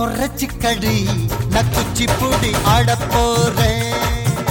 குறைச்சிக்கடி நான் குச்சிப்புடி ஆட போறேன்.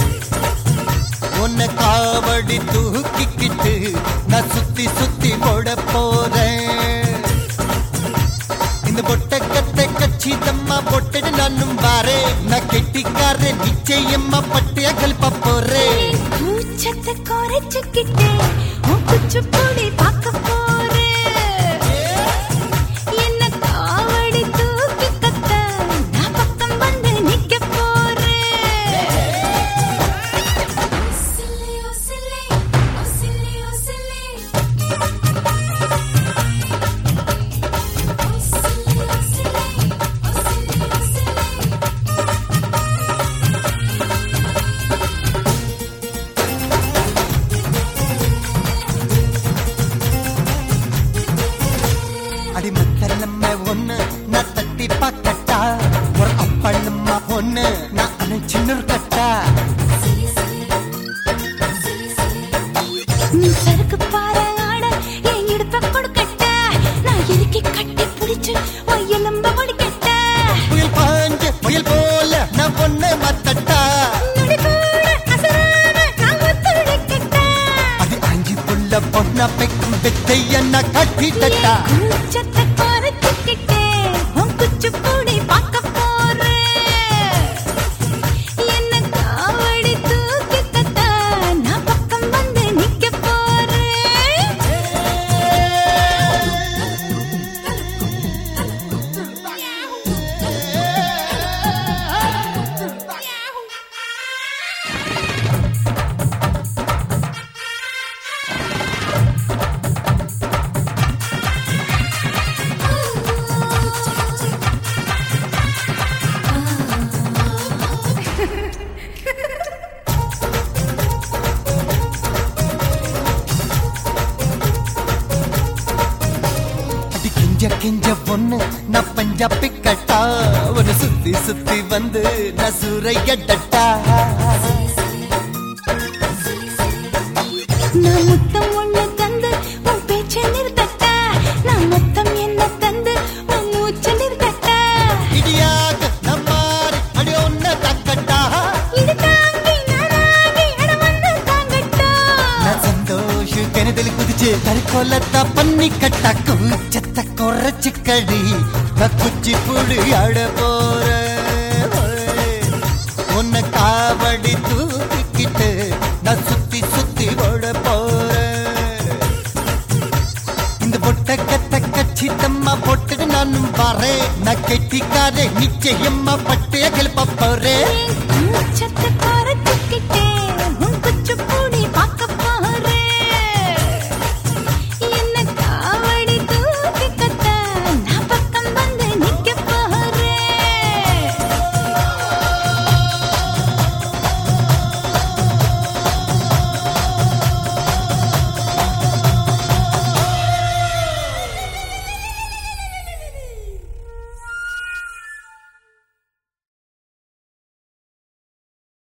உன்னை காவடி தூக்கிக்கிட்டு நான் சுத்தி சுத்தி ஓட போறேன். இந்த பொட்டக்கத்தை கச்சிதம்மா பொட்டடு நானும் வாரே. நான் கெட்டிக்கார நிச்சயம்மா பட்டிய கல்ப போறேன். கூச்சத்தை குறைச்சிக்கிட்டே உன் குச்சிப்புடி பார்க்க போறேன். என்ன காவடி தூக்கி கத்த நான் பக்கம் வந்து நிக்க போறேன். Chilli oh chilli oh chilli oh chilli oh chilli oh chilli oh chilli oh chilli. அடிமக்கர் நம்ம ஒண்ணு நான் தட்டி பாக்கட்டா. ஒரு அப்பா நம்ம ஒண்ணு நான் அணைச்சின்னு கட்டா. நீ சறுக்கு பாரு ஆட என் இடுப்ப கொடுக்கட்ட. நான் இறுக்கி கட்டி பிடிச்சு உன் எலும்ப ஒடிக்கட்ட. புயல் பாஞ்ச புயல் போல நான் ஒண்ணு மத்தட்டா. நொடி கூட அசராம நான் ஒத்துழைக்கட்ட. அது அஞ்சு புள்ள பொண்ணா பெக்கும் வித்தைய நான் கட்டிட்டா. கூச்சத்தை குறைச்சிக்கிட்டே உன் குச்சிப்புடி பார்க்க போறேன். என்ன காவடி தூக்கி கத்த நான் பக்கம் வந்து நிக்க போறேன். அது கிஞ்ச கிஞ்ச பொண்ணு நான் பஞ்சாபி கட்டா. ஒரு சுத்தி சுத்தி வந்து நான் சூறையட்டா. நான் முத்தம் ஒண்ணு தந்து உன் பேச்சை நிறுத்தட்ட. நான் மொத்தம் என்ன தந்து உன் மூச்சை நிறுத்தட்ட. இடியாக நம்மாரி அடி ஒன்ன தக்கட்டா. இது தாங்கி நானாகி அட வந்து தாங்கட்டா. நான் சந்தோஷ கிணதில் குதிச்சு தற்கொலத்தா பண்ணி கட்டா. கூச்சத்தை குறைச்சிக்கடி நான் குச்சி புடி ஆட போறேன். உன்னை காவடி தூக்கிக்கிட்டு நான் சுத்தி சுத்தி ஓட போறேன். இந்த பொட்டக்கத்தை கச்சிதம்மா பொட்டடு நானும் வரேன். நான் கெட்டிக்கார நிச்சயம்மா பட்டைய கிளப்ப போறேன். கூச்சத்தை